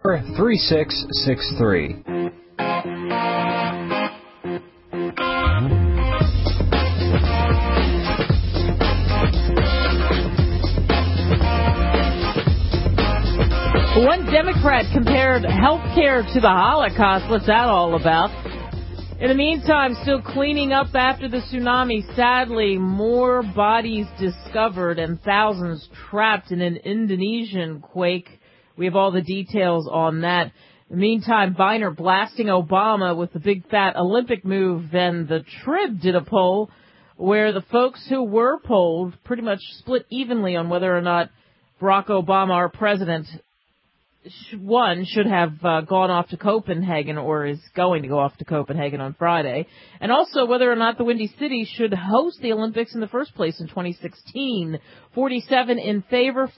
3663. One Democrat compared health care to the Holocaust. What's that all about? In the meantime, still cleaning up after the tsunami. Sadly, more bodies discovered and thousands trapped in an Indonesian quake. We have all the details on that. In the meantime, Boehner blasting Obama with the big fat Olympic move. Then the Trib did a poll where the folks who were polled pretty much split evenly on whether or not Barack Obama, our president, should have gone off to Copenhagen or is going to go off to Copenhagen on Friday, and also whether or not the Windy City should host the Olympics in the first place in 2016. 47 in favor,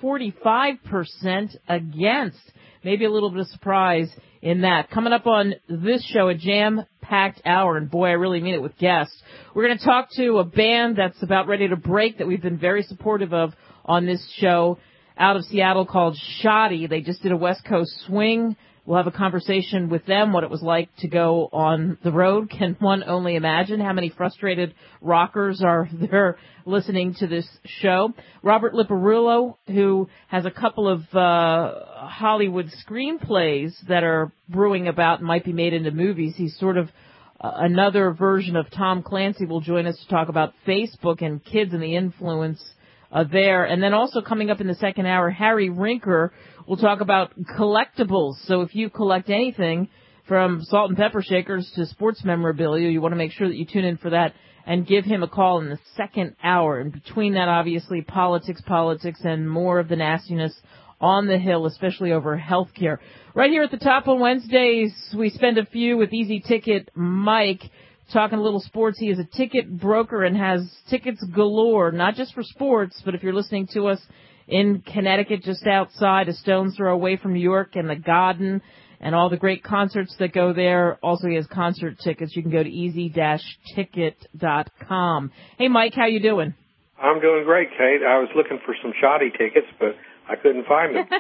45% against. Maybe a little bit of surprise in that. Coming up on this show, a jam-packed hour, and boy, I really mean it, with guests. We're going to talk to a band that's about ready to break that we've been very supportive of on this show, out of Seattle, called Shoddy. They just did a West Coast swing. We'll have a conversation with them, what it was like to go on the road. Can one only imagine how many frustrated rockers are there listening to this show? Robert Liparulo, who has a couple of Hollywood screenplays that are brewing about and might be made into movies. He's sort of another version of Tom Clancy, will join us to talk about Facebook and kids and the influence there. And then also coming up in the second hour, Harry Rinker will talk about collectibles. So if you collect anything from salt and pepper shakers to sports memorabilia, you want to make sure that you tune in for that and give him a call in the second hour. And between that, obviously, politics, and more of the nastiness on the Hill, especially over health care. Right here at the top on Wednesdays, we spend a few with Easy Ticket Mike, talking a little sports. He is a ticket broker and has tickets galore, not just for sports, but if you're listening to us in Connecticut, just outside a stone's throw away from New York, and the Garden and all the great concerts that go there. Also, he has concert tickets. You can go to easy-ticket.com. Hey, Mike, how you doing? I'm doing great, Kate. I was looking for some Shoddy tickets, but I couldn't find them.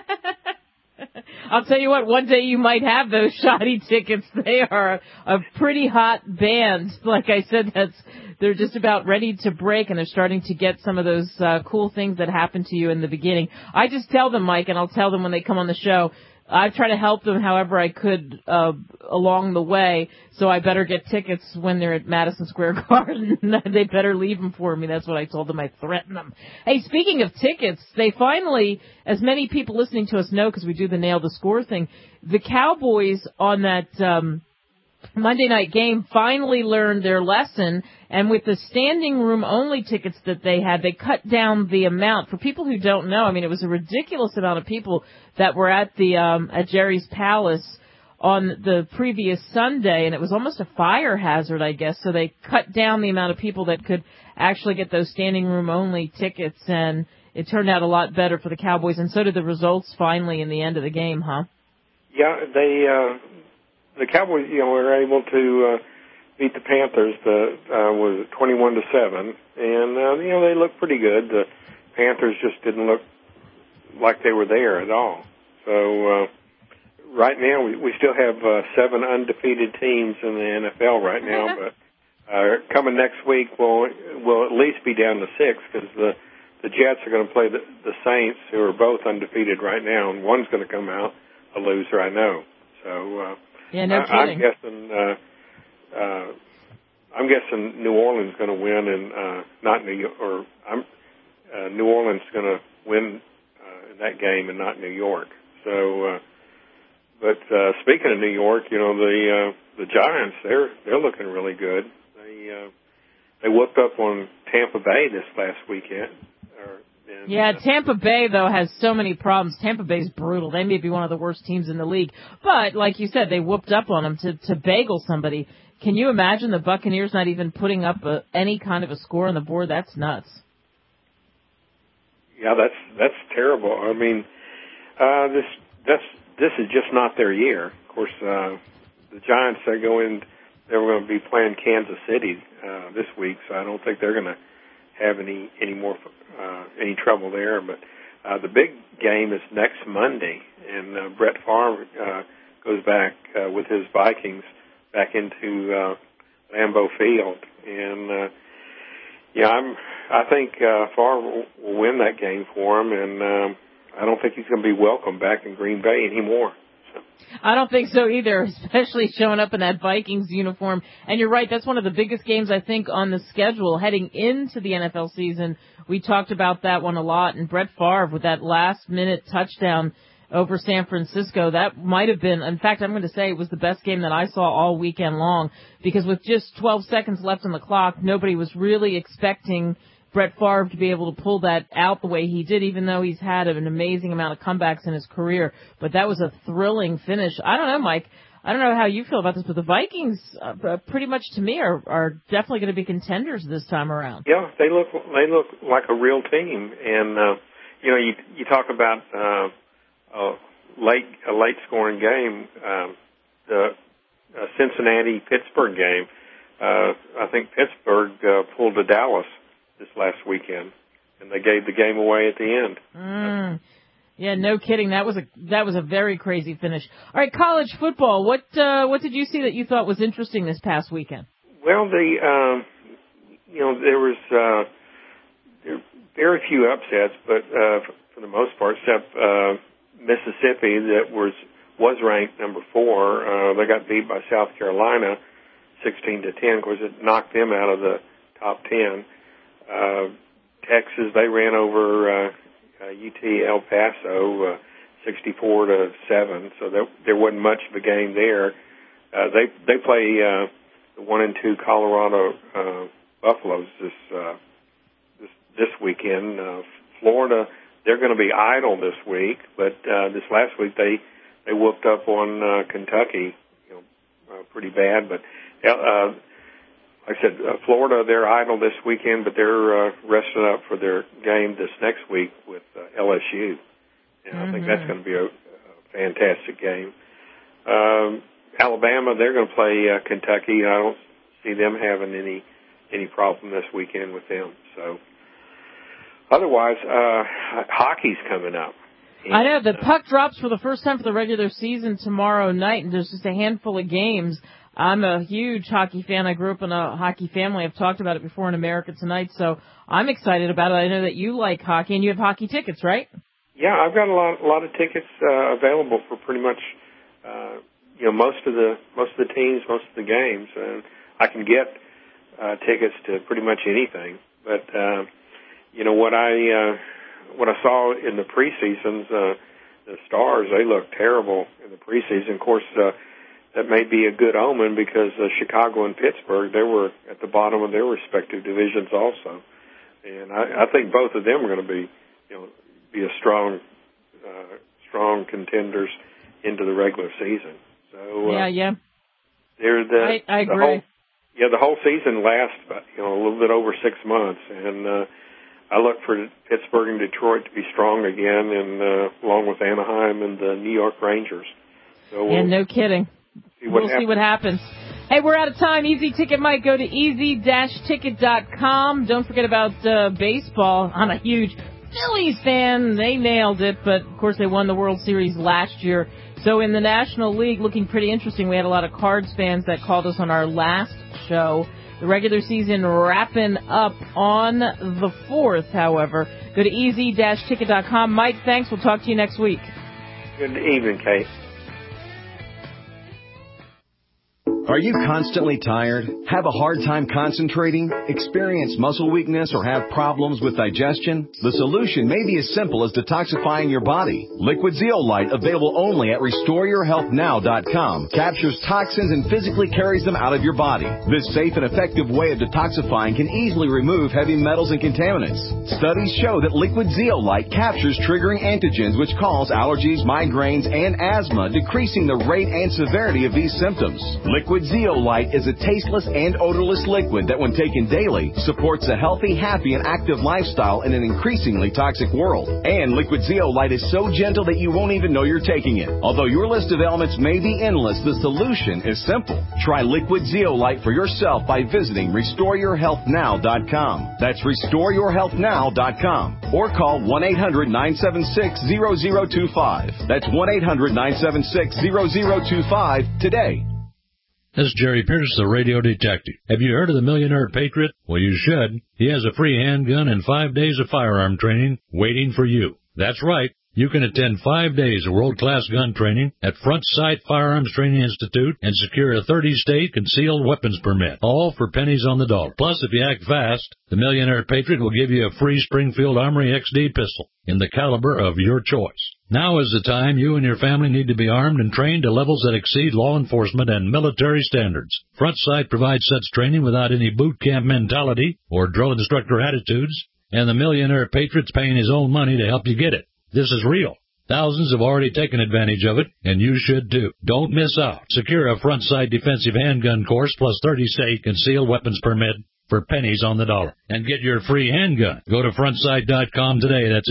I'll tell you what, one day you might have those Shoddy tickets. They are a pretty hot band. Like I said, they're just about ready to break, and they're starting to get some of those cool things that happened to you in the beginning. I just tell them, Mike, and I'll tell them when they come on the show, I try to help them however I could along the way, so I better get tickets when they're at Madison Square Garden. They better leave them for me. That's what I told them. I threatened them. Hey, speaking of tickets, they finally, as many people listening to us know because we do the Nail the Score thing, the Cowboys on that Monday night game finally learned their lesson, and with the standing room only tickets that they had, they cut down the amount. For people who don't know, I mean, it was a ridiculous amount of people that were at the at Jerry's Palace on the previous Sunday, and it was almost a fire hazard, I guess. So they cut down the amount of people that could actually get those standing room only tickets, and it turned out a lot better for the Cowboys, and so did the results finally in the end of the game, huh? Yeah, the Cowboys, were able to beat the Panthers. Was 21-7, and they looked pretty good. The Panthers just didn't look like they were there at all. So right now we still have 7 undefeated teams in the NFL right now, but coming next week we'll at least be down to 6 because the Jets are going to play the Saints, who are both undefeated right now, and one's going to come out a loser, I know. So. Yeah, no kidding. I'm guessing New Orleans is going to win, and not New York. Or New Orleans is going to win in that game, and not New York. So, but speaking of New York, the Giants, they're looking really good. They whooped up on Tampa Bay this last weekend. Yeah, Tampa Bay, though, has so many problems. Tampa Bay's brutal. They may be one of the worst teams in the league. But, like you said, they whooped up on them to bagel somebody. Can you imagine the Buccaneers not even putting up any kind of a score on the board? That's nuts. Yeah, that's terrible. I mean, this is just not their year. Of course, the Giants, they're going to be playing Kansas City this week, so I don't think they're going to have any trouble there. But the big game is next Monday, and Brett Favre goes back with his Vikings back into Lambeau Field. And I think Favre will win that game for him, and I don't think he's going to be welcome back in Green Bay anymore. I don't think so either, especially showing up in that Vikings uniform. And you're right, that's one of the biggest games, I think, on the schedule heading into the NFL season. We talked about that one a lot, and Brett Favre with that last-minute touchdown over San Francisco, that might have been, in fact, I'm going to say it was the best game that I saw all weekend long, because with just 12 seconds left on the clock, nobody was really expecting Brett Favre to be able to pull that out the way he did, even though he's had an amazing amount of comebacks in his career. But that was a thrilling finish. I don't know, Mike. I don't know how you feel about this, but the Vikings, pretty much to me, are definitely going to be contenders this time around. Yeah, they look like a real team, and you talk about a late scoring game, the Cincinnati-Pittsburgh game. I think Pittsburgh pulled to Dallas this last weekend, and they gave the game away at the end. Yeah, no kidding. That was a very crazy finish. All right, college football. What did you see that you thought was interesting this past weekend? Well, there was very few upsets, but for the most part, except Mississippi, that was ranked number 4. They got beat by South Carolina 16-10. Of course, it knocked them out of the top 10. Texas, they ran over UT El Paso 64-7. So there wasn't much of a game there. They play the 1-2 Colorado Buffaloes this weekend. Florida, they're going to be idle this week, but this last week they whooped up on Kentucky, pretty bad. But like I said, Florida, they're idle this weekend, but they're resting up for their game this next week with LSU. And I think that's going to be a fantastic game. Alabama, they're going to play Kentucky. I don't see them having any problem this weekend with them. So otherwise, hockey's coming up. And, I know. The puck drops for the first time for the regular season tomorrow night, and there's just a handful of games. I'm a huge hockey fan. I grew up in a hockey family. I've talked about it before in America Tonight, so I'm excited about it. I know that you like hockey, and you have hockey tickets, right? Yeah, I've got a lot of tickets available for pretty much most of the teams, most of the games, and I can get tickets to pretty much anything. But what I saw in the preseasons, the Stars, they looked terrible in the preseason. Of course, that may be a good omen because Chicago and Pittsburgh, they were at the bottom of their respective divisions also. And I think both of them are going to be a strong contenders into the regular season. So yeah. I agree. The whole season lasts a little bit over 6 months, and I look for Pittsburgh and Detroit to be strong again, and along with Anaheim and the New York Rangers. So no kidding. We'll see what happens. Hey, we're out of time. Easy Ticket, Mike. Go to easy-ticket.com. Don't forget about baseball. I'm a huge Phillies fan. They nailed it, but, of course, they won the World Series last year. So in the National League, looking pretty interesting. We had a lot of Cards fans that called us on our last show. The regular season wrapping up on the 4th, however. Go to easy-ticket.com. Mike, thanks. We'll talk to you next week. Good evening, Kate. Are you constantly tired? Have a hard time concentrating? Experience muscle weakness or have problems with digestion? The solution may be as simple as detoxifying your body. Liquid Zeolite, available only at RestoreYourHealthNow.com, captures toxins and physically carries them out of your body. This safe and effective way of detoxifying can easily remove heavy metals and contaminants. Studies show that Liquid Zeolite captures triggering antigens which cause allergies, migraines, and asthma, decreasing the rate and severity of these symptoms. Liquid Liquid Zeolite is a tasteless and odorless liquid that, when taken daily, supports a healthy, happy, and active lifestyle in an increasingly toxic world. And Liquid Zeolite is so gentle that you won't even know you're taking it. Although your list of ailments may be endless, the solution is simple. Try Liquid Zeolite for yourself by visiting RestoreYourHealthNow.com. That's RestoreYourHealthNow.com. Or call 1-800-976-0025. That's 1-800-976-0025 today. This is Jerry Pierce, the radio detective. Have you heard of the Millionaire Patriot? Well, you should. He has a free handgun and 5 days of firearm training waiting for you. That's right. You can attend 5 days of world-class gun training at Front Sight Firearms Training Institute and secure a 30-state concealed weapons permit, all for pennies on the dollar. Plus, if you act fast, the Millionaire Patriot will give you a free Springfield Armory XD pistol in the caliber of your choice. Now is the time you and your family need to be armed and trained to levels that exceed law enforcement and military standards. Front Sight provides such training without any boot camp mentality or drill instructor attitudes, and the Millionaire Patriot's paying his own money to help you get it. This is real. Thousands have already taken advantage of it, and you should too. Don't miss out. Secure a Front Sight defensive handgun course plus 30-state concealed weapons permit for pennies on the dollar. And get your free handgun. Go to frontsight.com today. That's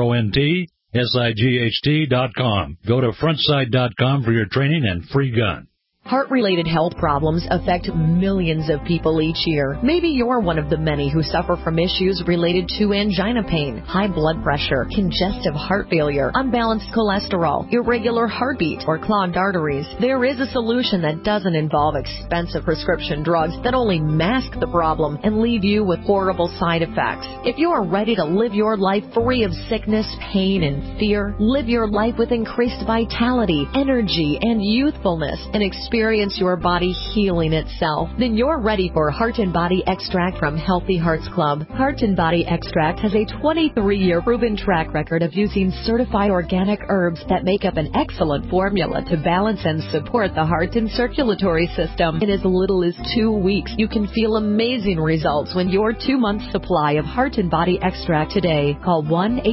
FRONTSIGHT.com. Go to frontsight.com for your training and free gun. Heart-related health problems affect millions of people each year. Maybe you're one of the many who suffer from issues related to angina pain, high blood pressure, congestive heart failure, unbalanced cholesterol, irregular heartbeat, or clogged arteries. There is a solution that doesn't involve expensive prescription drugs that only mask the problem and leave you with horrible side effects. If you are ready to live your life free of sickness, pain, and fear, live your life with increased vitality, energy, and youthfulness, and experience your body healing itself, then you're ready for Heart and Body Extract from Healthy Hearts Club. Heart and Body Extract has a 23-year proven track record of using certified organic herbs that make up an excellent formula to balance and support the heart and circulatory system. In as little as 2 weeks, you can feel amazing results when your 2-month supply of Heart and Body Extract today. Call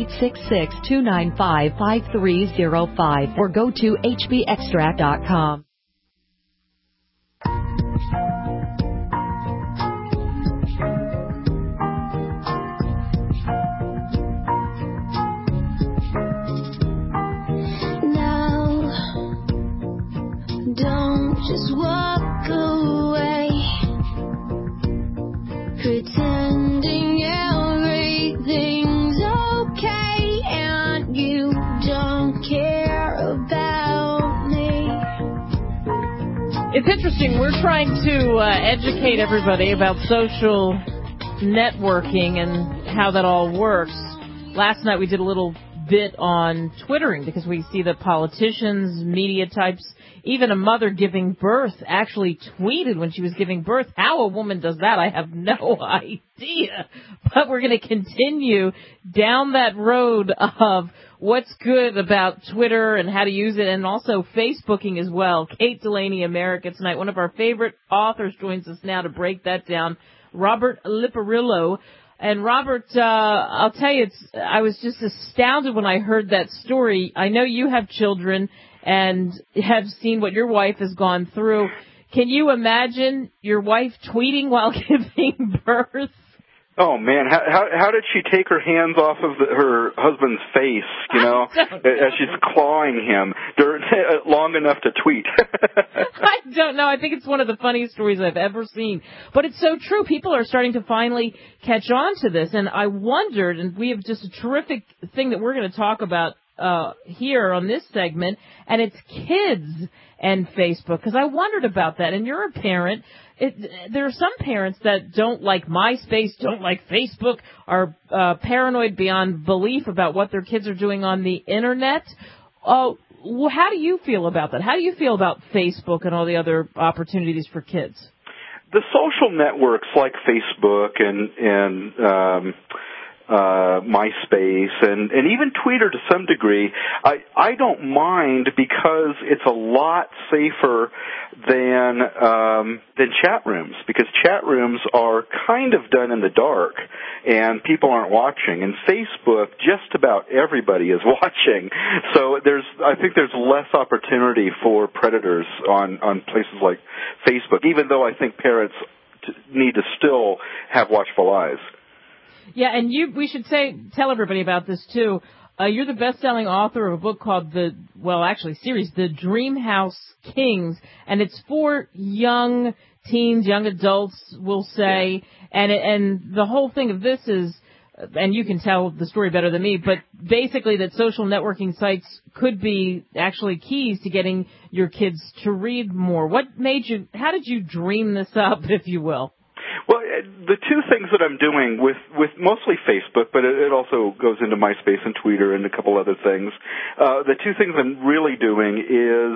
1-866-295-5305 or go to hbextract.com. Don't just walk away, pretending everything's okay, and you don't care about me. It's interesting. We're trying to educate everybody about social networking and how that all works. Last night we did a little bit on Twittering because we see that politicians, media types, even a mother giving birth actually tweeted when she was giving birth. How a woman does that, I have no idea. But we're going to continue down that road of what's good about Twitter and how to use it, and also Facebooking as well. Kate Delaney, America Tonight, one of our favorite authors, joins us now to break that down. Robert Liparillo. And Robert, I'll tell you, I was just astounded when I heard that story. I know you have children and have seen what your wife has gone through. Can you imagine your wife tweeting while giving birth? Oh man, how did she take her hands off of her husband's face, as she's clawing him long enough to tweet? I don't know. I think it's one of the funniest stories I've ever seen. But it's so true. People are starting to finally catch on to this. And I wondered, and we have just a terrific thing that we're going to talk about here on this segment, and it's kids and Facebook, because I wondered about that. And you're a parent. There are some parents that don't like MySpace, don't like Facebook, are paranoid beyond belief about what their kids are doing on the Internet. How do you feel about that? How do you feel about Facebook and all the other opportunities for kids? The social networks like Facebook and MySpace, and even Twitter to some degree. I don't mind because it's a lot safer than chat rooms, because chat rooms are kind of done in the dark and people aren't watching. And Facebook, just about everybody is watching. So I think there's less opportunity for predators on places like Facebook, even though I think parents need to still have watchful eyes. Yeah, and we should tell everybody about this too. You're the best-selling author of a book called series, The Dreamhouse Kings, and it's for young teens, young adults, we'll say, and the whole thing of this is, and you can tell the story better than me, but basically that social networking sites could be actually keys to getting your kids to read more. How did you dream this up, if you will? Well, the two things that I'm doing with mostly Facebook, but it also goes into MySpace and Twitter and a couple other things. The two things I'm really doing is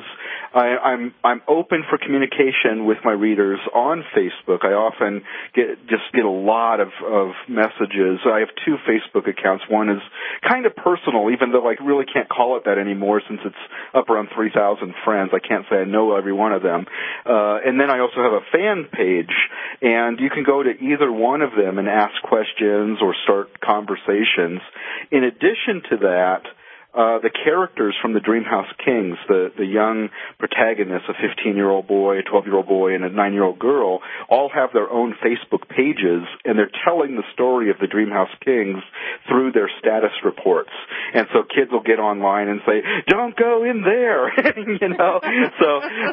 I'm open for communication with my readers on Facebook. I often get a lot of messages. I have two Facebook accounts. One is kind of personal, even though I really can't call it that anymore since it's up around 3,000 friends. I can't say I know every one of them. And then I also have a fan page, and you can go to either one of them and ask questions or start conversations. In addition to that, the characters from the Dreamhouse Kings, the young protagonists, a 15-year-old boy, a 12-year-old boy, and a 9-year-old girl, all have their own Facebook pages, and they're telling the story of the Dreamhouse Kings through their status reports. And so kids will get online and say, "Don't go in there," you know. So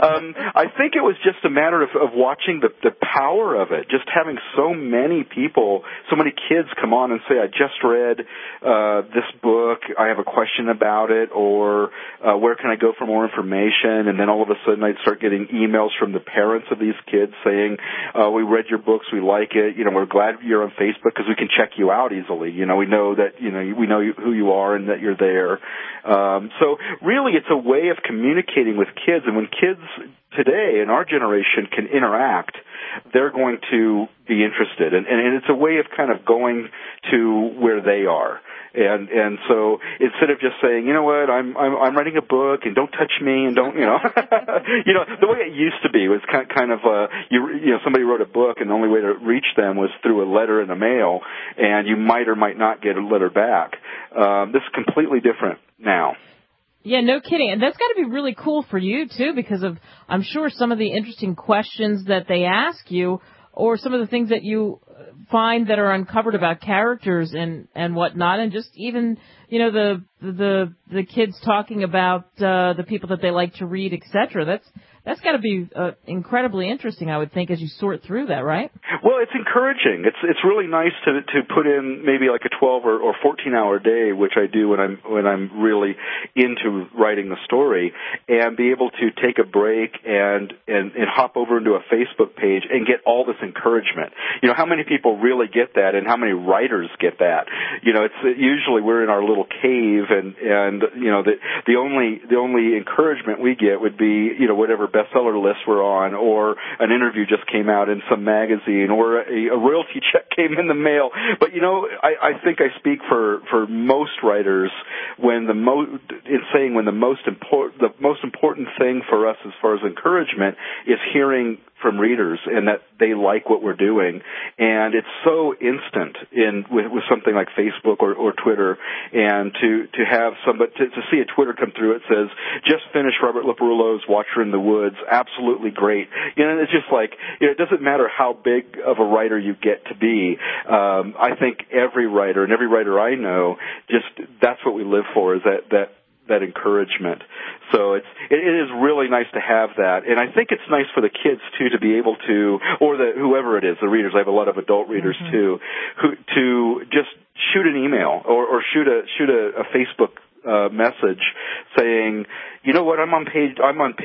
I think it was just a matter of watching the power of it, just having so many people, so many kids come on and say, "I just read this book. I have a question about it," or where can I go for more information? And then all of a sudden I'd start getting emails from the parents of these kids saying, "We read your books, we like it, you know, we're glad you're on Facebook because we can check you out easily. You know, we know that, you know, we know who you are and that you're there." So really it's a way of communicating with kids, and when kids today in our generation can interact, they're going to be interested, and it's a way of kind of going to where they are. And so instead of just saying, "You know what, I'm writing a book and don't touch me and don't," you know, you know, the way it used to be was kind of you know, somebody wrote a book and the only way to reach them was through a letter in the mail, and you might or might not get a letter back. This is completely different now. Yeah, no kidding. And that's got to be really cool for you, too, because of, I'm sure, some of the interesting questions that they ask you, or some of the things that you find that are uncovered about characters and whatnot, and just even, you know, the kids talking about the people that they like to read, etc. That's got to be incredibly interesting, I would think, as you sort through that, right? Well, it's encouraging. It's really nice to put in maybe like a 12 or 14-hour day, which I do when I'm really into writing the story, and be able to take a break and hop over into a Facebook page and get all this encouragement. You know, how many people really get that, and how many writers get that? You know, it's usually we're in our little cave, and you know, the only encouragement we get would be, you know, whatever bestseller list we're on, or an interview just came out in some magazine, or a royalty check came in the mail. But, you know, I think I speak for most writers when the most important thing for us as far as encouragement is hearing from readers and that they like what we're doing. And it's so instant with something like Facebook or Twitter, and to have somebody to see a Twitter come through, it says, "Just finished Robert Leporello's Watcher in the Woods, absolutely great." You know, it's just like, you know, it doesn't matter how big of a writer you get to be. I think every writer and every writer I know, just that's what we live for, is that encouragement. So it is really nice to have that, and I think it's nice for the kids too to be able to, or whoever it is, the readers. I have a lot of adult readers too, to just shoot an email or shoot a Facebook message saying, "You know what, I'm on page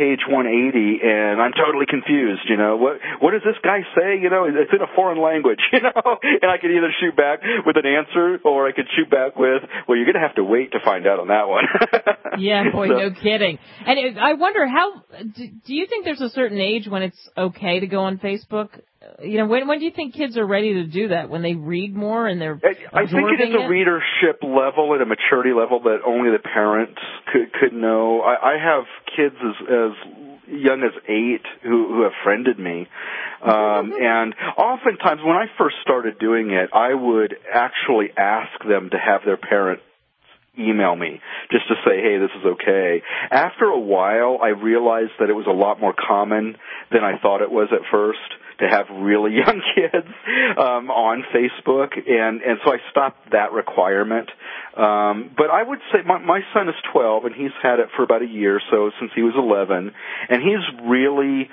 180 and I'm totally confused. You know, what does this guy say? You know, it's in a foreign language, you know." And I could either shoot back with an answer, or I could shoot back with, "Well, you're going to have to wait to find out on that one." Yeah, boy, no kidding. And I wonder, do you think there's a certain age when it's okay to go on Facebook? when do you think kids are ready to do that? When they read more and they're I think it is a readership level and a maturity level that only the parents could know. I have kids as young as 8 who have friended me. And oftentimes when I first started doing it, I would actually ask them to have their parent email me just to say, hey, this is okay. After a while, I realized that it was a lot more common than I thought it was at first to have really young kids on Facebook, and so I stopped that requirement. But I would say my son is 12, and he's had it for about a year or so since he was 11, and he's really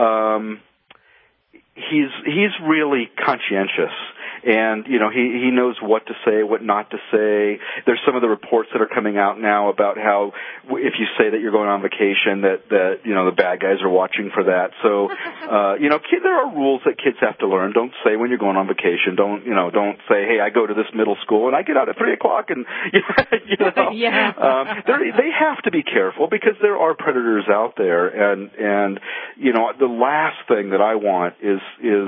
he's really conscientious. And, he knows what to say, what not to say. There's some of the reports that are coming out now about how if you say that you're going on vacation, that the bad guys are watching for that. So, there are rules that kids have to learn. Don't say when you're going on vacation. Don't say, hey, I go to this middle school and I get out at 3 o'clock and, Yeah. They have to be careful because there are predators out there. And the last thing that I want is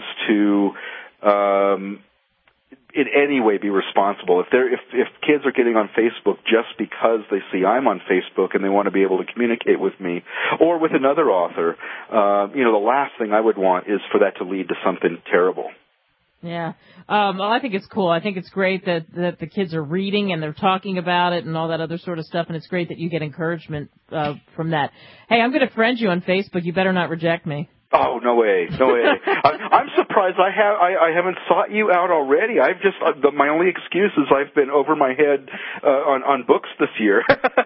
to, in any way be responsible. If kids are getting on Facebook just because they see I'm on Facebook and they want to be able to communicate with me or with another author, the last thing I would want is for that to lead to something terrible. Yeah. Well, I think it's cool. I think it's great that the kids are reading and they're talking about it and all that other sort of stuff, and it's great that you get encouragement from that. Hey, I'm going to friend you on Facebook. You better not reject me. Oh, no way. I'm surprised I haven't sought you out already. I've just my only excuse is I've been over my head on books this year.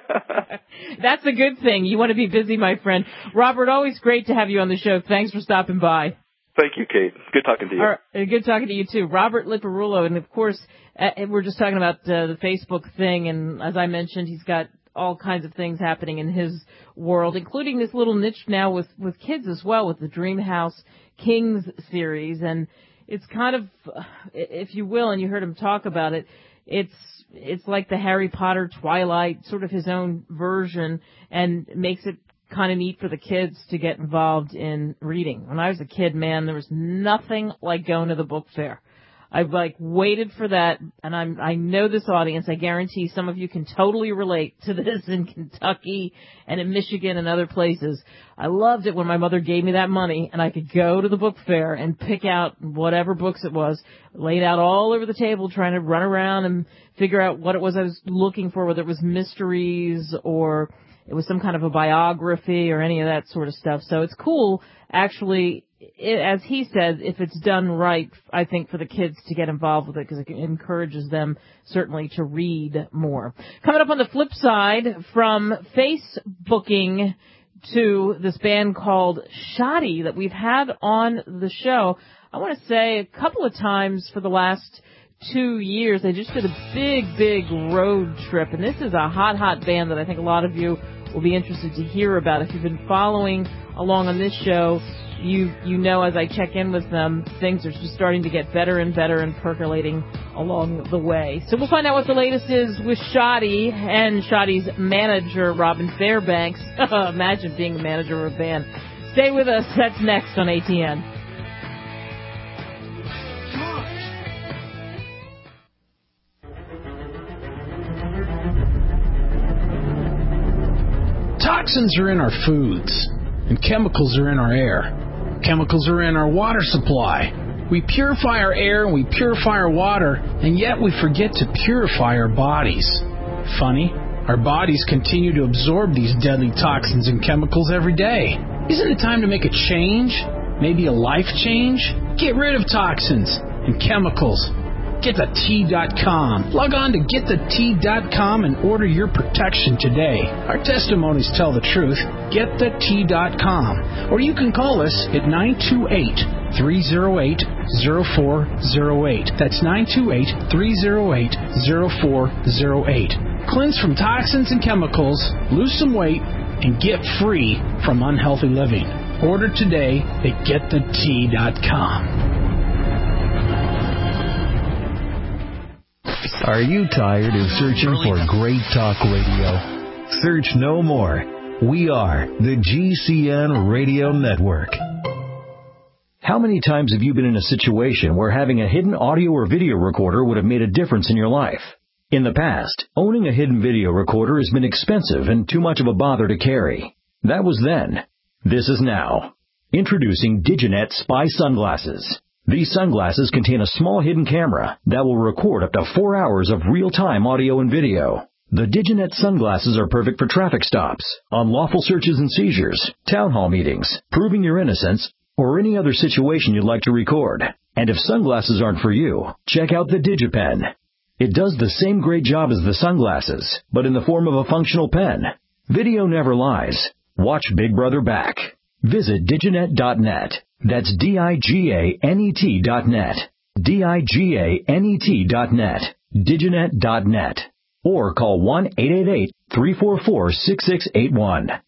That's a good thing. You want to be busy, my friend. Robert, always great to have you on the show. Thanks for stopping by. Thank you, Kate. Good talking to you. All right, good talking to you, too. Robert Liparulo, and, of course, we're just talking about the Facebook thing, and as I mentioned, he's got all kinds of things happening in his world, including this little niche now with kids as well, with the Dreamhouse Kings series. And it's kind of, if you will, and you heard him talk about it, it's like the Harry Potter Twilight, sort of his own version, and makes it kind of neat for the kids to get involved in reading. When I was a kid, man, there was nothing like going to the book fair. I've waited for that, and I know this audience. I guarantee some of you can totally relate to this in Kentucky and in Michigan and other places. I loved it when my mother gave me that money and I could go to the book fair and pick out whatever books it was, laid out all over the table, trying to run around and figure out what it was I was looking for, whether it was mysteries or it was some kind of a biography or any of that sort of stuff. So it's cool, actually. As he says, if it's done right, I think for the kids to get involved with it because it encourages them certainly to read more. Coming up on the flip side, from Facebooking to this band called Shoddy that we've had on the show, I want to say a couple of times for the last 2 years, they just did a big road trip, and this is a hot band that I think a lot of you will be interested to hear about. If you've been following along on this show, you know as I check in with them, things are just starting to get better and percolating along the way. So we'll find out what the latest is with Shoddy and Shoddy's manager, Robin Fairbanks. Imagine being the manager of a band. Stay with us. That's next on ATN. Toxins are in our foods, and chemicals are in our air. Chemicals are in our water supply. We purify our air and we purify our water, and yet we forget to purify our bodies. Funny, our bodies continue to absorb these deadly toxins and chemicals every day. Isn't it time to make a change? Maybe a life change? Get rid of toxins and chemicals. GetTheT.com. Log on to GetTheT.com and order your protection today. Our testimonies tell the truth. GetTheT.com. Or you can call us at 928-308-0408. That's 928-308-0408. Cleanse from toxins and chemicals, lose some weight, and get free from unhealthy living. Order today at GetTheT.com. Are you tired of searching for great talk radio? Search no more. We are the GCN Radio Network. How many times have you been in a situation where having a hidden audio or video recorder would have made a difference in your life? In the past, owning a hidden video recorder has been expensive and too much of a bother to carry. That was then. This is now. Introducing Diginet Spy Sunglasses. These sunglasses contain a small hidden camera that will record up to 4 hours of real-time audio and video. The Diginet sunglasses are perfect for traffic stops, unlawful searches and seizures, town hall meetings, proving your innocence, or any other situation you'd like to record. And if sunglasses aren't for you, check out the DigiPen. It does the same great job as the sunglasses, but in the form of a functional pen. Video never lies. Watch Big Brother back. Visit diginet.net. That's DIGANET.net. DIGANET.net. Diginet.net. Or call 1-888-344-6681.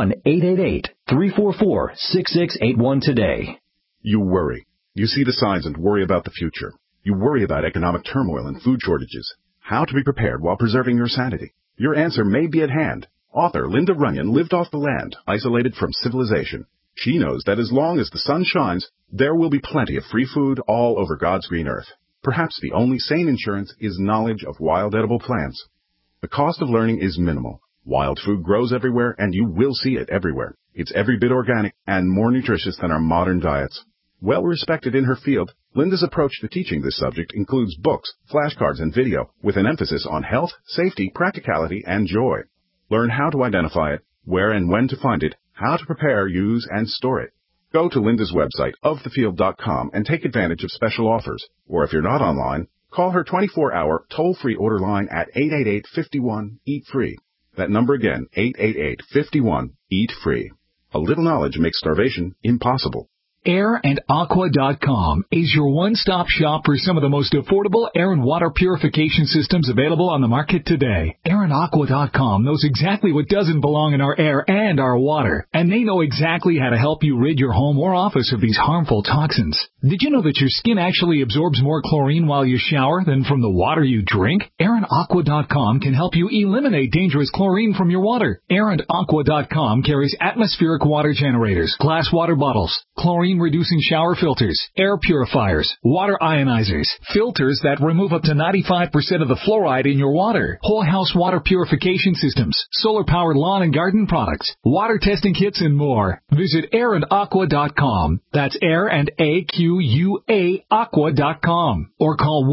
1-888-344-6681 today. You worry. You see the signs and worry about the future. You worry about economic turmoil and food shortages. How to be prepared while preserving your sanity. Your answer may be at hand. Author Linda Runyon lived off the land, isolated from civilization. She knows that as long as the sun shines, there will be plenty of free food all over God's green earth. Perhaps the only sane insurance is knowledge of wild edible plants. The cost of learning is minimal. Wild food grows everywhere, and you will see it everywhere. It's every bit organic and more nutritious than our modern diets. Well respected in her field, Linda's approach to teaching this subject includes books, flashcards, and video, with an emphasis on health, safety, practicality, and joy. Learn how to identify it, where and when to find it, how to prepare, use, and store it. Go to Linda's website, ofthefield.com, and take advantage of special offers. Or if you're not online, call her 24-hour toll-free order line at 888-51-EAT-FREE. That number again, 888-51-EAT-FREE. A little knowledge makes starvation impossible. AirandAqua.com is your one-stop shop for some of the most affordable air and water purification systems available on the market today. AirandAqua.com knows exactly what doesn't belong in our air and our water, and they know exactly how to help you rid your home or office of these harmful toxins. Did you know that your skin actually absorbs more chlorine while you shower than from the water you drink? AirandAqua.com can help you eliminate dangerous chlorine from your water. AirandAqua.com carries atmospheric water generators, glass water bottles, chlorine-reducing shower filters, air purifiers, water ionizers, filters that remove up to 95% of the fluoride in your water, whole house water purification systems, solar-powered lawn and garden products, water testing kits, and more. Visit AirandAqua.com. That's Air and A-Q-U-A Aqua.com. Or call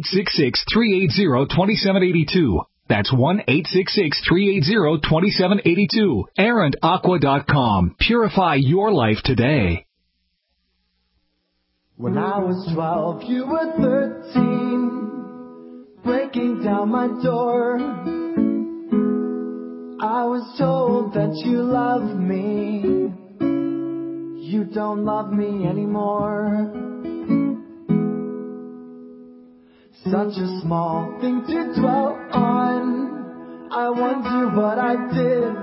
1-866-380-2782. That's 1-866-380-2782. AirandAqua.com. Purify your life today. When I was 12, you were 13, breaking down my door. I was told that you loved me. You don't love me anymore. Such a small thing to dwell on. I wonder what I did.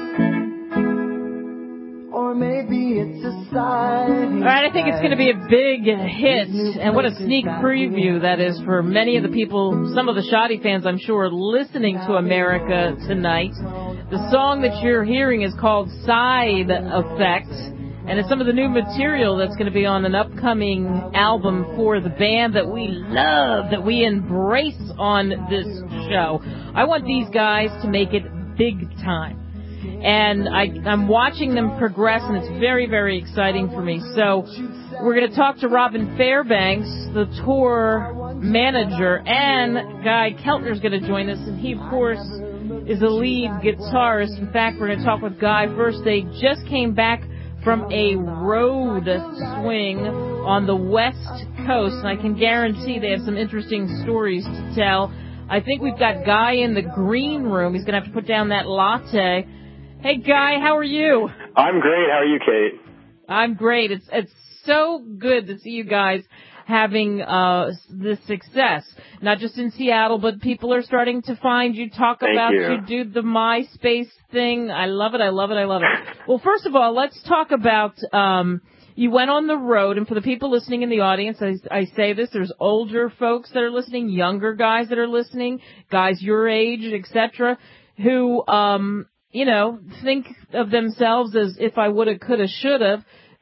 Or maybe it's a sign. All right, I think it's going to be a big hit, and what a sneak preview that is for many of the people, some of the Shoddy fans, I'm sure, listening to America tonight. The song that you're hearing is called Side Effect, and it's some of the new material that's going to be on an upcoming album for the band that we love, that we embrace on this show. I want these guys to make it big time. And I'm watching them progress, and it's very, very exciting for me. So we're going to talk to Robin Fairbanks, the tour manager, and Guy Keltner's going to join us, and he, of course, is the lead guitarist. In fact, we're going to talk with Guy first. They just came back from a road swing on the West Coast, and I can guarantee they have some interesting stories to tell. I think we've got Guy in the green room. He's going to have to put down that latte. Hey, Guy, how are you? I'm great. How are you, Kate? I'm great. It's so good to see you guys having this success, not just in Seattle, but people are starting to find you, talk about you, do the MySpace thing. I love it. I love it. I love it. Well, first of all, let's talk about you went on the road, and for the people listening in the audience, I say this, there's older folks that are listening, younger guys that are listening, guys your age, etc., who, think of themselves as if I woulda, coulda, shoulda.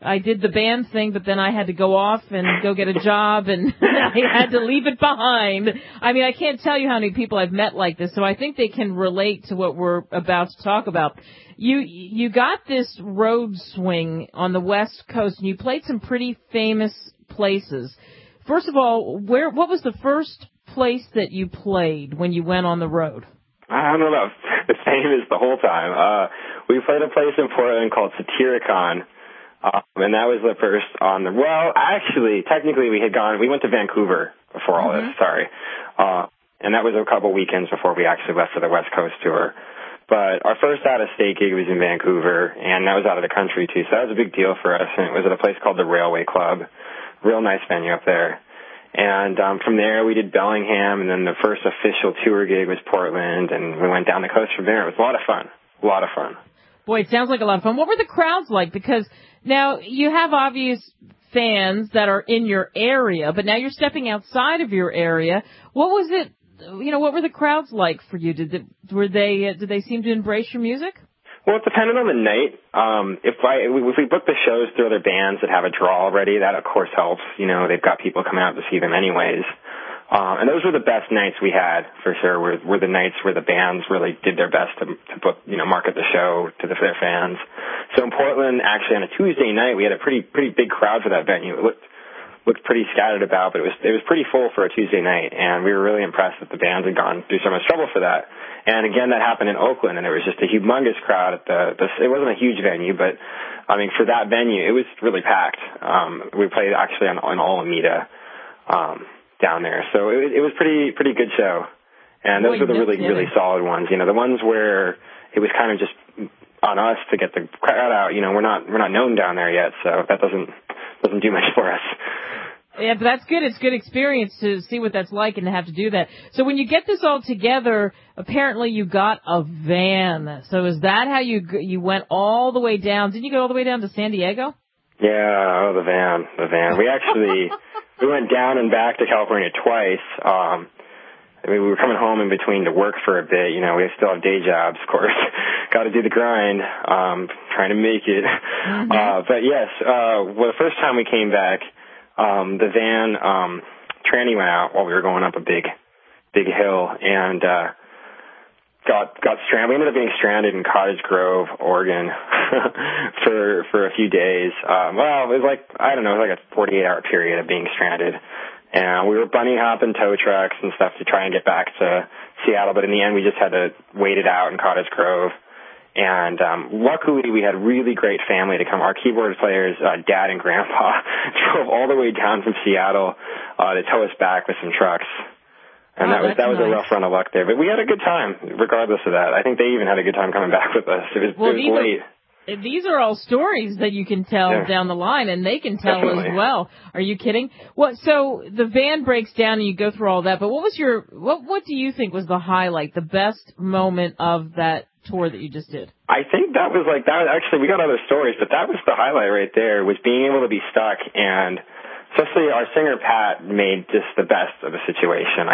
I did the band thing, but then I had to go off and go get a job, and I had to leave it behind. I mean, I can't tell you how many people I've met like this, so I think they can relate to what we're about to talk about. You got this road swing on the West Coast, and you played some pretty famous places. First of all, what was the first place that you played when you went on the road? I don't know. The same as the whole time. We played a place in Portland called Satyricon, and that was the first on the. Well, actually, technically, we went to Vancouver before all this. Sorry, and that was a couple weekends before we actually left for the West Coast tour. But our first out-of-state gig was in Vancouver, and that was out of the country too. So that was a big deal for us, and it was at a place called the Railway Club. Real nice venue up there. And from there, we did Bellingham, and then the first official tour gig was Portland, and we went down the coast from there. It was a lot of fun. A lot of fun. Boy, it sounds like a lot of fun. What were the crowds like? Because now you have obvious fans that are in your area, but now you're stepping outside of your area. What was it? What were the crowds like for you? Did they seem to embrace your music? Well, it depended on the night. If we book the shows through other bands that have a draw already, that of course helps. They've got people coming out to see them anyways. And those were the best nights we had for sure. Were the nights where the bands really did their best to book, market the show to their fans. So in Portland, actually on a Tuesday night, we had a pretty big crowd for that venue. It looked pretty scattered about, but it was pretty full for a Tuesday night, and we were really impressed that the bands had gone through so much trouble for that. And again, that happened in Oakland, and there was just a humongous crowd at it wasn't a huge venue, but I mean, for that venue, it was really packed. We played actually on Alameda, down there. So it was pretty good show. And those were the really solid ones. The ones where it was kind of just on us to get the crowd out. We're not known down there yet, so that doesn't do much for us. Yeah, but that's good. It's good experience to see what that's like and to have to do that. So when you get this all together, apparently you got a van. So is that how you went all the way down? Didn't you go all the way down to San Diego? Yeah, the van. We actually we went down and back to California twice. We were coming home in between to work for a bit. We still have day jobs, of course. Got to do the grind, trying to make it. But yes, the first time we came back, the van, tranny went out while we were going up a big hill and, got stranded. We ended up being stranded in Cottage Grove, Oregon, for a few days. Well, it was like a 48-hour period of being stranded. And we were bunny hopping tow trucks and stuff to try and get back to Seattle, but in the end we just had to wait it out in Cottage Grove. And luckily we had really great family to come. Our keyboard players, dad and grandpa, drove all the way down from Seattle to tow us back with some trucks. And that was nice. A rough run of luck there. But we had a good time regardless of that. I think they even had a good time coming back with us. It was late. These are all stories that you can tell down the line, and they can tell as well. Are you kidding? So the van breaks down and you go through all that, but what do you think was the highlight, the best moment of that tour that you just did? I think that was actually, we got other stories, but that was the highlight right there, was being able to be stuck, and especially our singer Pat made just the best of the situation.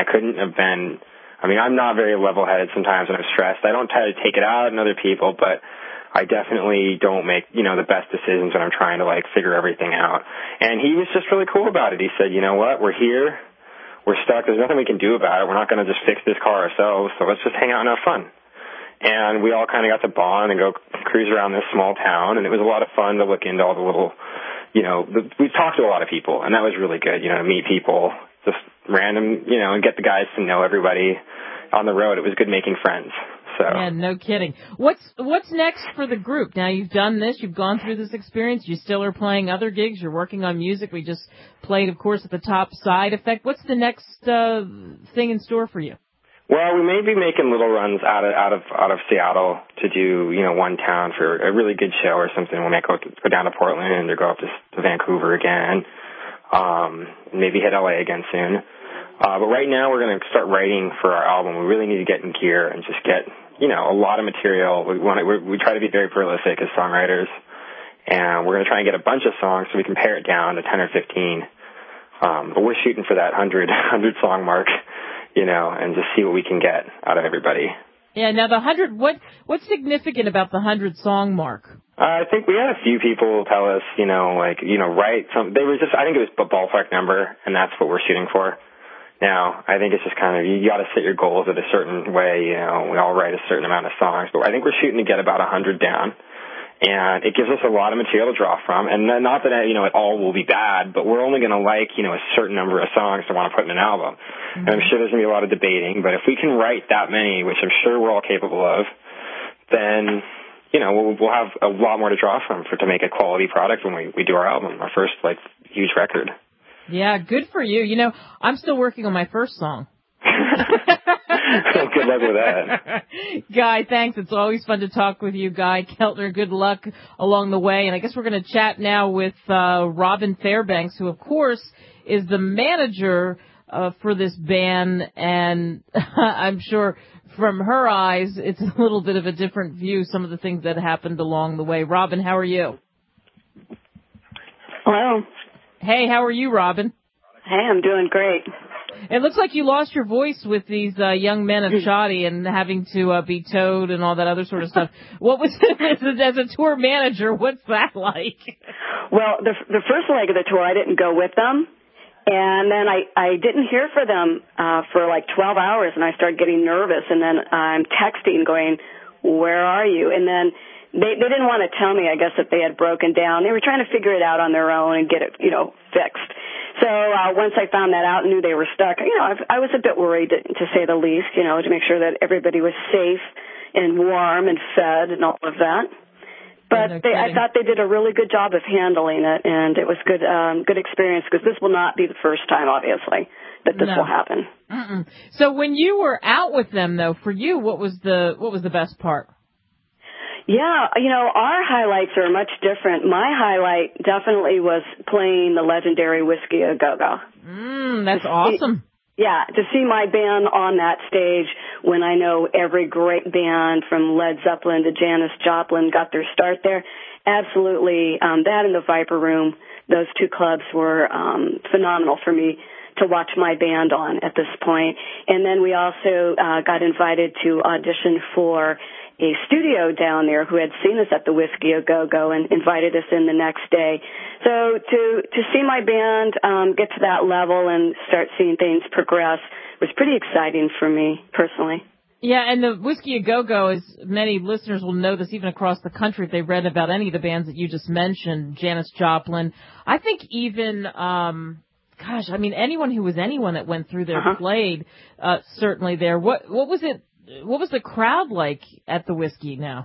I'm not very level-headed sometimes when I'm stressed. I don't try to take it out on other people, but I definitely don't make, the best decisions when I'm trying to, figure everything out. And he was just really cool about it. He said, you know what, we're here, we're stuck, there's nothing we can do about it, we're not going to just fix this car ourselves, so let's just hang out and have fun. And we all kind of got to bond and go cruise around this small town, and it was a lot of fun to look into all the little, we talked to a lot of people, and that was really good, to meet people, just random, and get the guys to know everybody on the road. It was good making friends. So. Yeah, no kidding. What's next for the group? Now you've done this, you've gone through this experience, you still are playing other gigs, you're working on music. We just played, of course, at the top, Side Effect. What's the next thing in store for you? Well, we may be making little runs out of Seattle to do, one town for a really good show or something. We might go down to Portland or go up to Vancouver again. Maybe hit LA again soon. But right now we're going to start writing for our album. We really need to get in gear and just get, a lot of material. We try to be very prolific as songwriters, and we're going to try and get a bunch of songs so we can pare it down to 10 or 15. But we're shooting for that 100 song mark, and just see what we can get out of everybody. Yeah, now the 100, what's significant about the 100 song mark? I think we had a few people tell us, write some, I think it was a ballpark number, and that's what we're shooting for. Now, I think it's just kind of, you got to set your goals in a certain way, we all write a certain amount of songs, but I think we're shooting to get about 100 down. And it gives us a lot of material to draw from. And not that, it all will be bad, but we're only going to like, a certain number of songs to want to put in an album. Mm-hmm. And I'm sure there's going to be a lot of debating, but if we can write that many, which I'm sure we're all capable of, then, we'll have a lot more to draw from to make a quality product when we do our album, our first, huge record. Yeah, good for you. I'm still working on my first song. Good luck with that. Guy, thanks. It's always fun to talk with you, Guy Keltner. Good luck along the way. And I guess we're going to chat now with Robin Fairbanks, who, of course, is the manager for this band. And I'm sure from her eyes, it's a little bit of a different view, some of the things that happened along the way. Robin, how are you? Hello. Hey, how are you, Robin? Hey, I'm doing great. It looks like you lost your voice with these young men of Shoddy and having to be towed and all that other sort of stuff. What was it as a tour manager? What's that like? Well, the first leg of the tour, I didn't go with them, and then I didn't hear from them for 12 hours, and I started getting nervous. And then I'm texting, going, "Where are you?" And then they didn't want to tell me, I guess, that they had broken down. They were trying to figure it out on their own and get it, fixed. So once I found that out and knew they were stuck, I was a bit worried, to say the least, to make sure that everybody was safe and warm and fed and all of that. But I thought they did a really good job of handling it, and it was good experience, because this will not be the first time, obviously, that this will happen. Mm-mm. So when you were out with them, though, for you, what was the best part? Yeah, our highlights are much different. My highlight definitely was playing the legendary Whiskey A Go-Go. That's awesome. Yeah, to see my band on that stage when I know every great band from Led Zeppelin to Janis Joplin got their start there. Absolutely. That and the Viper Room, those two clubs were phenomenal for me to watch my band on at this point. And then we also got invited to audition for a studio down there who had seen us at the Whiskey A Go-Go and invited us in the next day. So to see my band get to that level and start seeing things progress was pretty exciting for me personally. Yeah, and the Whiskey A Go-Go, as many listeners will know this even across the country if they read about any of the bands that you just mentioned, Janis Joplin. I think even, anyone who was anyone that went through there played certainly there. What was it? What was the crowd like at the Whiskey now?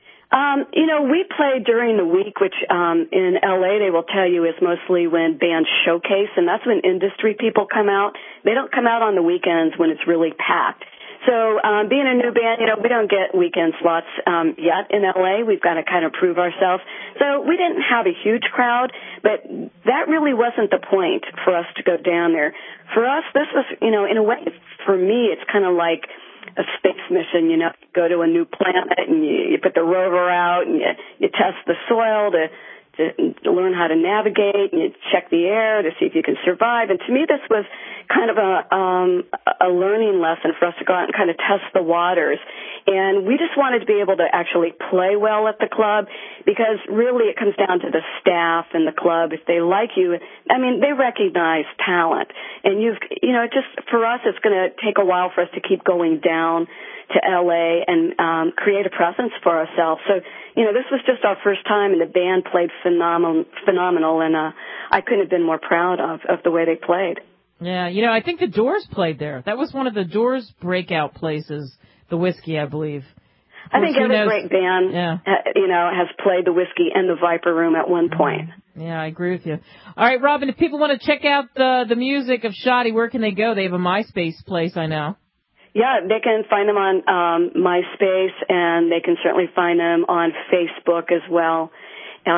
We played during the week, which in L.A. they will tell you is mostly when bands showcase, and that's when industry people come out. They don't come out on the weekends when it's really packed. So being a new band, we don't get weekend slots yet in L.A. We've got to kind of prove ourselves. So we didn't have a huge crowd, but that really wasn't the point for us to go down there. For us, this was, in a way, for me, it's kind of like a space mission, you go to a new planet and you put the rover out and you test the soil to learn how to navigate, and you check the air to see if you can survive. And to me, this was kind of a learning lesson for us to go out and kind of test the waters. And we just wanted to be able to actually play well at the club, because really it comes down to the staff and the club. If they like you, they recognize talent. And just for us, it's going to take a while for us to keep going down to L.A. and create a presence for ourselves. So, this was just our first time, and the band played phenomenal, and I couldn't have been more proud of the way they played. Yeah, I think the Doors played there. That was one of the Doors breakout places, the Whiskey, I believe. I think every great band, has played the Whiskey and the Viper Room at one point. Yeah, I agree with you. All right, Robin, if people want to check out the music of Shoddy, where can they go? They have a MySpace place, I know. Yeah, they can find them on MySpace, and they can certainly find them on Facebook as well. We're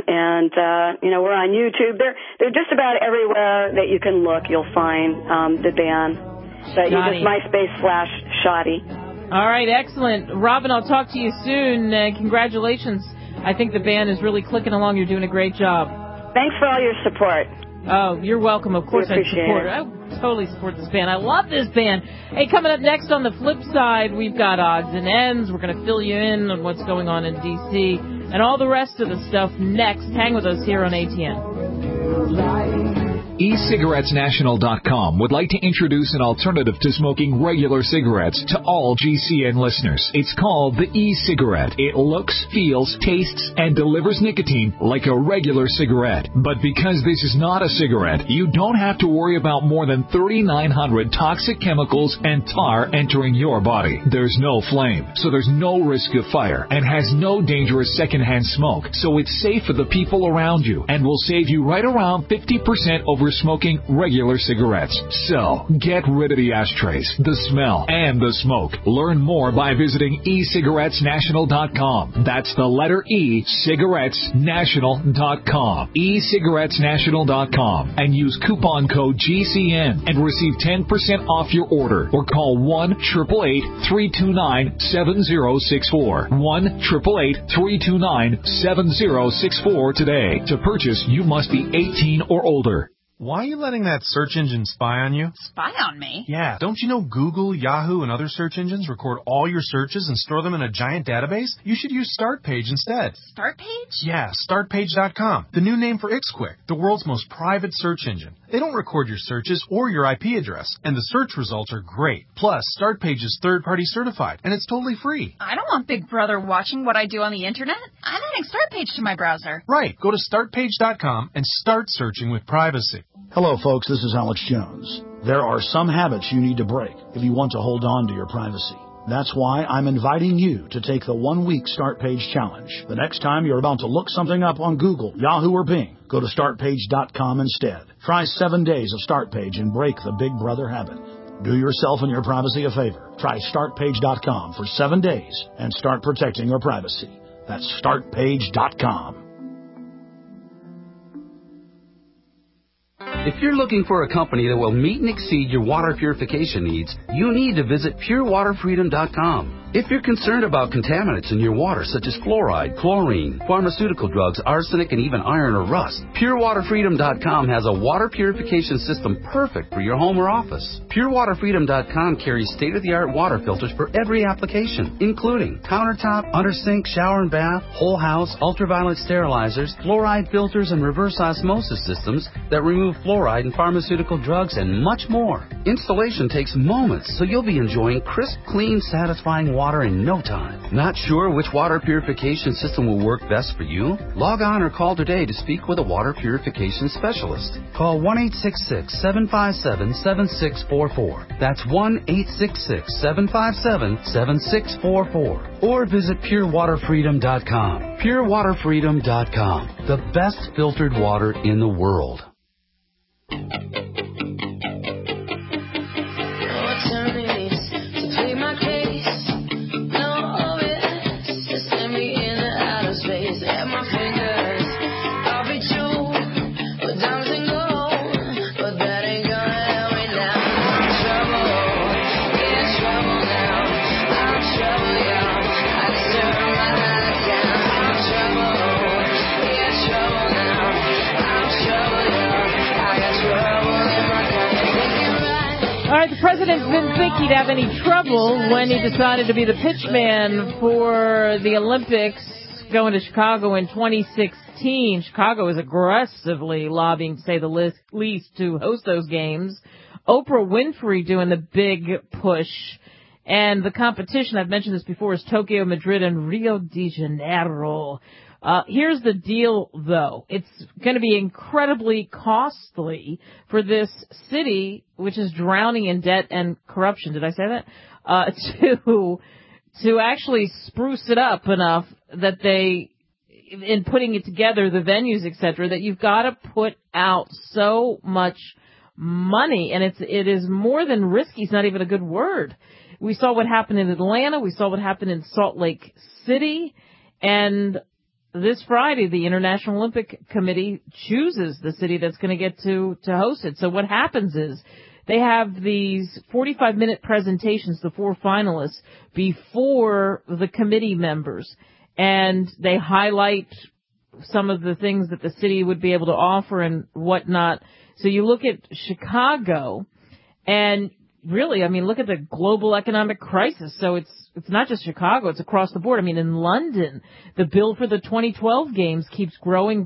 on YouTube. They're just about everywhere that you can look. You'll find the band. But you just MySpace/Shoddy. All right, excellent. Robin, I'll talk to you soon. Congratulations. I think the band is really clicking along. You're doing a great job. Thanks for all your support. Oh, you're welcome. Of course I support it. I totally support this band. I love this band. Hey, coming up next on the flip side, we've got odds and ends. We're going to fill you in on what's going on in D.C. and all the rest of the stuff next. Hang with us here on ATN. eCigarettesNational.com would like to introduce an alternative to smoking regular cigarettes to all GCN listeners. It's called the e-cigarette. It looks, feels, tastes, and delivers nicotine like a regular cigarette. But because this is not a cigarette, you don't have to worry about more than 3,900 toxic chemicals and tar entering your body. There's no flame, so there's no risk of fire, and has no dangerous secondhand smoke, so it's safe for the people around you and will save you right around 50% over smoking regular cigarettes. So, get rid of the ashtrays, the smell, and the smoke. Learn more by visiting eCigarettesNational.com. That's the letter E, cigarettesnational.com. eCigarettesNational.com. And use coupon code GCN and receive 10% off your order. Or call 1-888-329-7064. 1-888-329-7064 today. To purchase, you must be 18 or older. Why are you letting that search engine spy on you? Spy on me? Yeah, don't you know Google, Yahoo, and other search engines record all your searches and store them in a giant database? You should use StartPage instead. StartPage? Yeah, StartPage.com, the new name for Ixquick, the world's most private search engine. They don't record your searches or your IP address, and the search results are great. Plus, StartPage is third-party certified, and it's totally free. I don't want Big Brother watching what I do on the internet. I'm adding StartPage to my browser. Right, go to StartPage.com and start searching with privacy. Hello, folks. This is Alex Jones. There are some habits you need to break if you want to hold on to your privacy. That's why I'm inviting you to take the 1-week StartPage challenge. The next time you're about to look something up on Google, Yahoo, or Bing, go to StartPage.com instead. Try 7 days of StartPage and break the Big Brother habit. Do yourself and your privacy a favor. Try StartPage.com for 7 days and start protecting your privacy. That's StartPage.com. If you're looking for a company that will meet and exceed your water purification needs, you need to visit PureWaterFreedom.com. If you're concerned about contaminants in your water such as fluoride, chlorine, pharmaceutical drugs, arsenic, and even iron or rust, PureWaterFreedom.com has a water purification system perfect for your home or office. PureWaterFreedom.com carries state-of-the-art water filters for every application, including countertop, under sink, shower and bath, whole house, ultraviolet sterilizers, fluoride filters, and reverse osmosis systems that remove fluoride and pharmaceutical drugs, and much more. Installation takes moments, so you'll be enjoying crisp, clean, satisfying water in no time. Not sure which water purification system will work best for you? Log on or call today to speak with a water purification specialist. Call 1-866-757-7644. That's 1-866-757-7644. Or visit PureWaterFreedom.com. PureWaterFreedom.com. The best filtered water in the world. The president didn't think he'd have any trouble when he decided to be the pitchman for the Olympics going to Chicago in 2016. Chicago is aggressively lobbying, to say the least, to host those games. Oprah Winfrey doing the big push. And the competition, I've mentioned this before, is Tokyo, Madrid, and Rio de Janeiro. Here's the deal, though. It's going to be incredibly costly for this city, which is drowning in debt and corruption. Did I say that? To actually spruce it up enough that they, in putting it together, the venues, etc., that you've got to put out so much money, and it is more than risky. It's not even a good word. We saw what happened in Atlanta. We saw what happened in Salt Lake City, and this Friday, the International Olympic Committee chooses the city that's going to get to host it. So what happens is they have these 45-minute presentations, the 4 finalists, before the committee members, and they highlight some of the things that the city would be able to offer and whatnot. So you look at Chicago, and really, I mean, look at the global economic crisis. So it's not just Chicago, it's across the board. I mean, in London, the bill for the 2012 games keeps growing.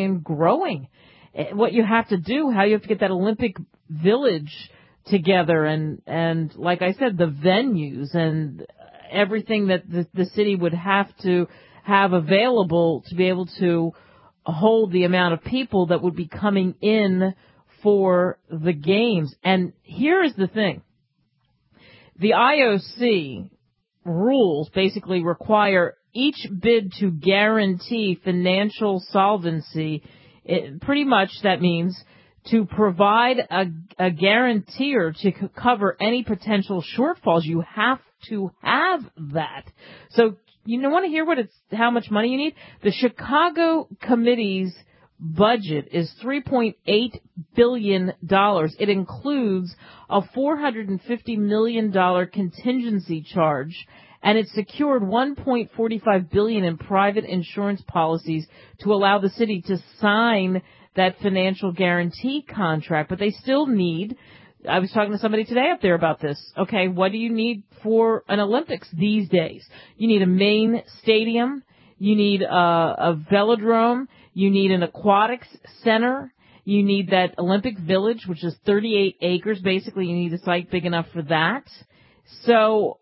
What you have to do, how you have to get that Olympic Village together, and like I said, the venues and everything that the city would have to have available to be able to hold the amount of people that would be coming in for the games. And here is the thing. The IOC rules basically require each bid to guarantee financial solvency. Pretty much that means to provide a guarantor to cover any potential shortfalls. You have to have that. So you want to hear how much money you need? The Chicago Committee's budget is $3.8 billion. It includes a $450 million contingency charge, and it secured $1.45 billion in private insurance policies to allow the city to sign that financial guarantee contract. But they still need, I was talking to somebody today up there about this. Okay, what do you need for an Olympics these days? You need a main stadium. You need a velodrome. You need an aquatics center. You need that Olympic Village, which is 38 acres. Basically, you need a site big enough for that. So,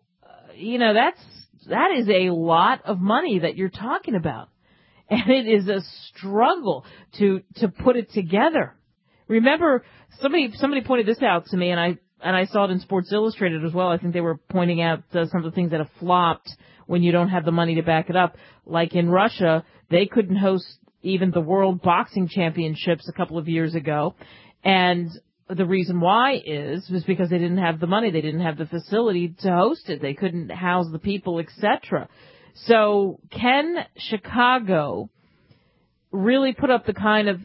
that is a lot of money that you're talking about. And it is a struggle to put it together. Remember, somebody pointed this out to me, and I saw it in Sports Illustrated as well. I think they were pointing out some of the things that have flopped when you don't have the money to back it up. Like in Russia, they couldn't host even the World Boxing Championships a couple of years ago. And the reason why was because they didn't have the money. They didn't have the facility to host it. They couldn't house the people, etc. So can Chicago really put up the kind of,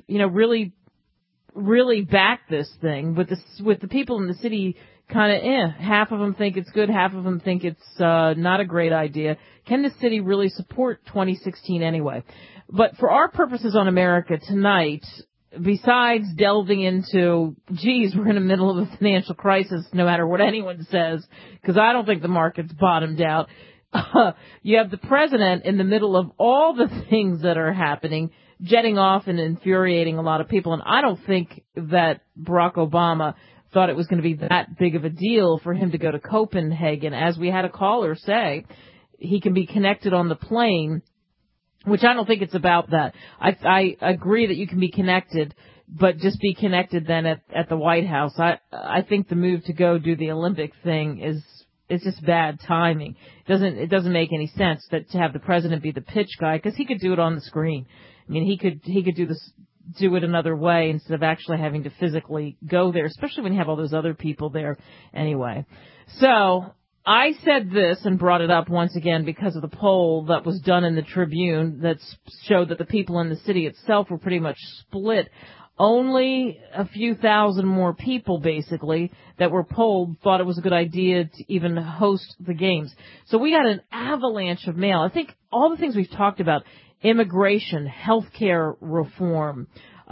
really back this thing with the people in the city kind of, half of them think it's good, half of them think it's not a great idea. Can the city really support 2016 anyway? But for our purposes on America tonight, besides delving into, we're in the middle of a financial crisis no matter what anyone says, because I don't think the market's bottomed out. You have the president in the middle of all the things that are happening, jetting off and infuriating a lot of people. And I don't think that Barack Obama thought it was going to be that big of a deal for him to go to Copenhagen. As we had a caller say, he can be connected on the plane, which I don't think it's about that. I agree that you can be connected, but just be connected then at the White House. I think the move to go do the Olympic thing it's just bad timing. It doesn't make any sense to have the president be the pitch guy, because he could do it on the screen. I mean, he could do it another way instead of actually having to physically go there, especially when you have all those other people there anyway. So I said this and brought it up once again because of the poll that was done in the Tribune that showed that the people in the city itself were pretty much split. Only a few thousand more people, basically, that were polled thought it was a good idea to even host the games. So we got an avalanche of mail. I think all the things we've talked about, immigration, healthcare reform,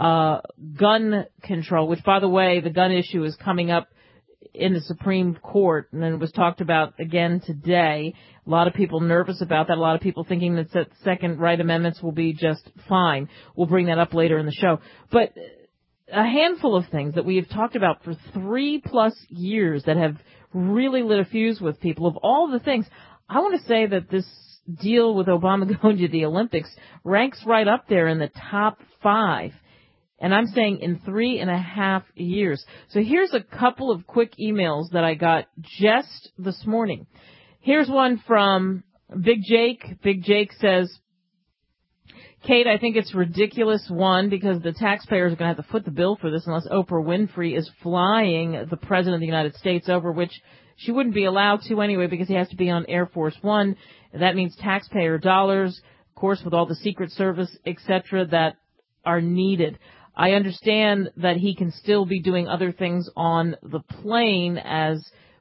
gun control, which, by the way, the gun issue is coming up in the Supreme Court, and it was talked about again today. A lot of people nervous about that. A lot of people thinking that the second right amendments will be just fine. We'll bring that up later in the show. But a handful of things that we have talked about for 3+ years that have really lit a fuse with people. Of all the things, I want to say that this deal with Obama going to the Olympics ranks right up there in the top 5. And I'm saying in 3.5 years. So here's a couple of quick emails that I got just this morning. Here's one from Big Jake. Big Jake says, Kate, I think it's ridiculous, one, because the taxpayers are going to have to foot the bill for this unless Oprah Winfrey is flying the President of the United States over, which she wouldn't be allowed to anyway because he has to be on Air Force One. That means taxpayer dollars, of course, with all the Secret Service, etc., that are needed. I understand that he can still be doing other things on the plane, as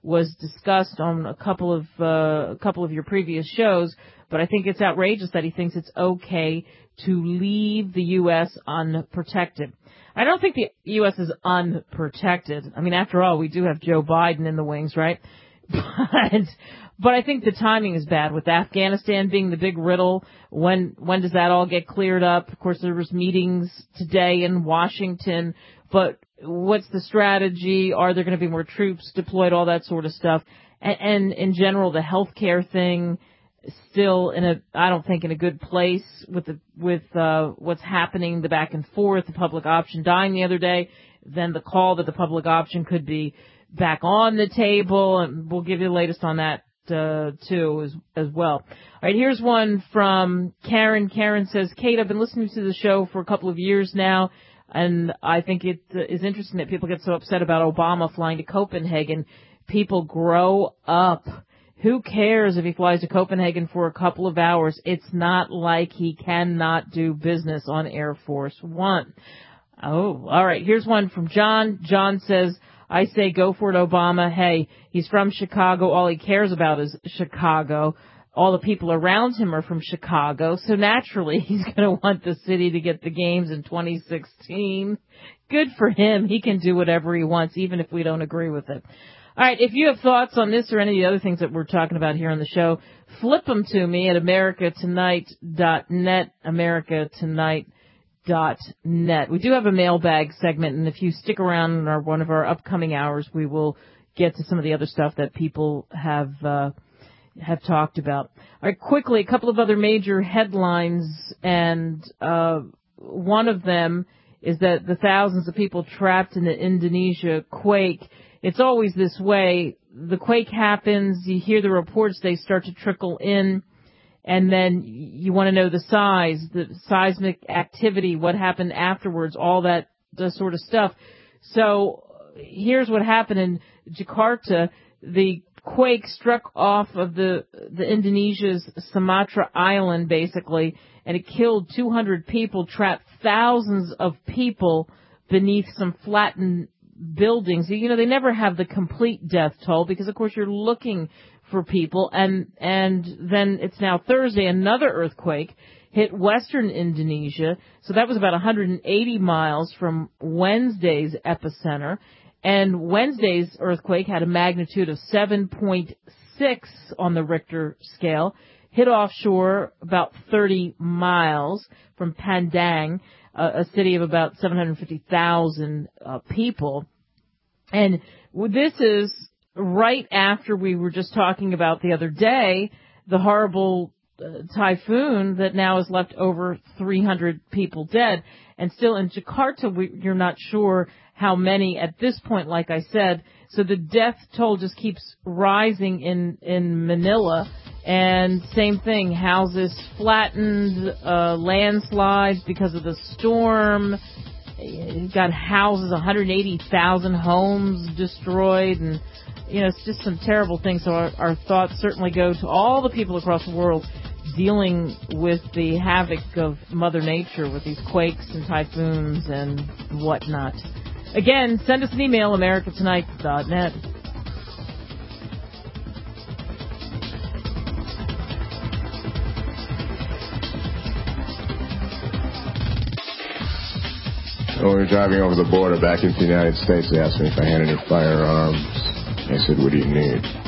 was discussed on a couple of your previous shows, but I think it's outrageous that he thinks it's okay to leave the U.S. unprotected. I don't think the U.S. is unprotected. I mean, after all, we do have Joe Biden in the wings, right? But I think the timing is bad with Afghanistan being the big riddle. When does that all get cleared up? Of course, there was meetings today in Washington, but what's the strategy? Are there going to be more troops deployed? All that sort of stuff. And in general, the healthcare thing still I don't think in a good place with what's happening, the back and forth, the public option dying the other day, then the call that the public option could be back on the table, and we'll give you the latest on that too as well. All right, here's one from Karen. Karen says, Kate, I've been listening to the show for a couple of years now, and I think it is interesting that people get so upset about Obama flying to Copenhagen. People grow up. Who cares if he flies to Copenhagen for a couple of hours? It's not like he cannot do business on Air Force One. Oh, all right. Here's one from John. John says, I say go for it, Obama. Hey, he's from Chicago. All he cares about is Chicago. All the people around him are from Chicago. So naturally, he's going to want the city to get the games in 2016. Good for him. He can do whatever he wants, even if we don't agree with it. All right, if you have thoughts on this or any of the other things that we're talking about here on the show, flip them to me at americatonight.net, americatonight.net. We do have a mailbag segment, and if you stick around in one of our upcoming hours, we will get to some of the other stuff that people have talked about. All right, quickly, a couple of other major headlines, and one of them is that the thousands of people trapped in the Indonesia quake. It's always this way. The quake happens, you hear the reports, they start to trickle in, and then you want to know the size, the seismic activity, what happened afterwards, all that sort of stuff. So here's what happened in Jakarta. The quake struck off of the Indonesia's Sumatra island, basically, and it killed 200 people, trapped thousands of people beneath some flattened buildings. You know, they never have the complete death toll because, of course, you're looking for people. And then it's now Thursday, another earthquake hit western Indonesia. So that was about 180 miles from Wednesday's epicenter. And Wednesday's earthquake had a magnitude of 7.6 on the Richter scale, hit offshore about 30 miles from Padang, a city of about 750,000 people. And this is right after we were just talking about the other day, the horrible typhoon that now has left over 300 people dead. And still in Jakarta, you're not sure how many at this point, like I said. So the death toll just keeps rising in Manila. And same thing, houses flattened, landslides because of the storm. You've got houses, 180,000 homes destroyed, and, you know, it's just some terrible things. So our thoughts certainly go to all the people across the world dealing with the havoc of Mother Nature with these quakes and typhoons and whatnot. Again, send us an email, americatonight.net. When we were driving over the border back into the United States, they asked me if I had any firearms. I said, what do you need?